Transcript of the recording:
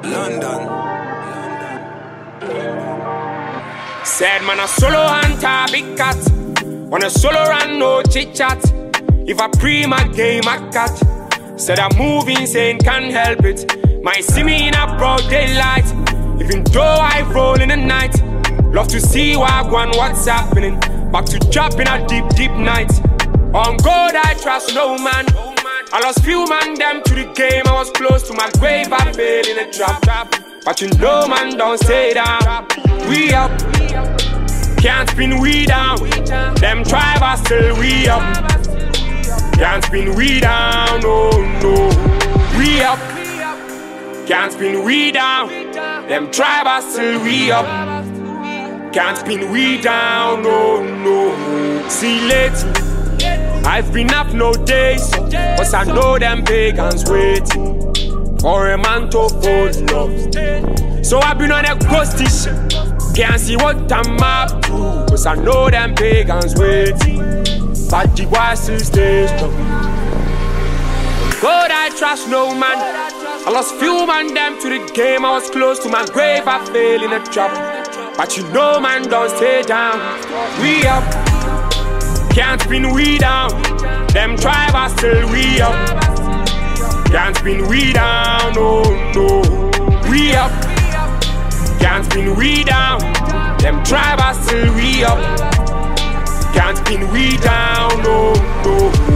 London. Said man a solo hunter, big cat. On a solo run, no chit chat. If I pre my game, I catch. Said I'm moving, saying can't help it. Might see me in a broad daylight. Even though I roll in the night. Love to see what's happening. Back to drop in a deep, deep night. On God I trust no man. I lost few man them to the game. I was close to my grave, I fell in a trap. But you know man, don't stay down. We up, can't spin we down. Them tribe are still we up. Can't spin we down, no, no. We up, can't spin we down. Them tribe are still we up. Can't spin we down, no, no. See lately, I've been up no days, but I know them pagans waiting for a man to fold love. So I've been on a ghosty shit. Can't see what I'm up to, but I know them pagans waiting. But the boy still stays strong. God I trust no man. I lost few man them to the game. I was close to my grave, I fell in a trap. But you know man, don't stay down. We up, can't spin we down. Them tribe are still we up. Can't spin we down, no, no. We up, can't spin we down. Them tribe are still we up. Can't spin we down, no, no.